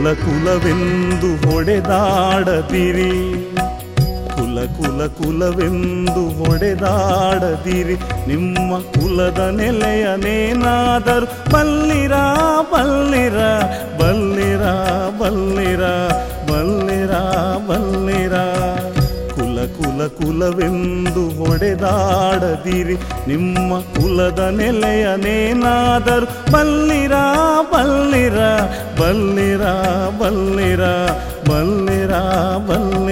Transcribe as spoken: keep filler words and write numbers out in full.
ಕುಲವೆಂದು ಹೊಡೆದಾಡದಿರಿ, ಕುಲ ಕುಲ ಕುಲವೆಂದು ಹೊಡೆದಾಡದಿರಿ. ನಿಮ್ಮ ಕುಲದ ನೆಲೆಯನೇನಾದರೂ ಬಲ್ಲಿರ ಬಲ್ಲಿರ ಬಲ್ಲಿರ ಬಲ್ಲಿರ ಬಲ್ಲಿರ ಬಲ್ಲಿರ. ಕುಲ ಕುಲ ಕುಲವೆಂದು ಹೊಡೆದಾಡದಿರಿ, ನಿಮ್ಮ ಕುಲದ ನೆಲೆಯನೇನಾದರೂ ಬಲ್ಲಿರ ಬಲ್ಲಿರ ಬಲ್ಲಿರ ಬಲ್ಲಿರ ಬಲ್ಲಿರ ಬಲ್ಲಿರ.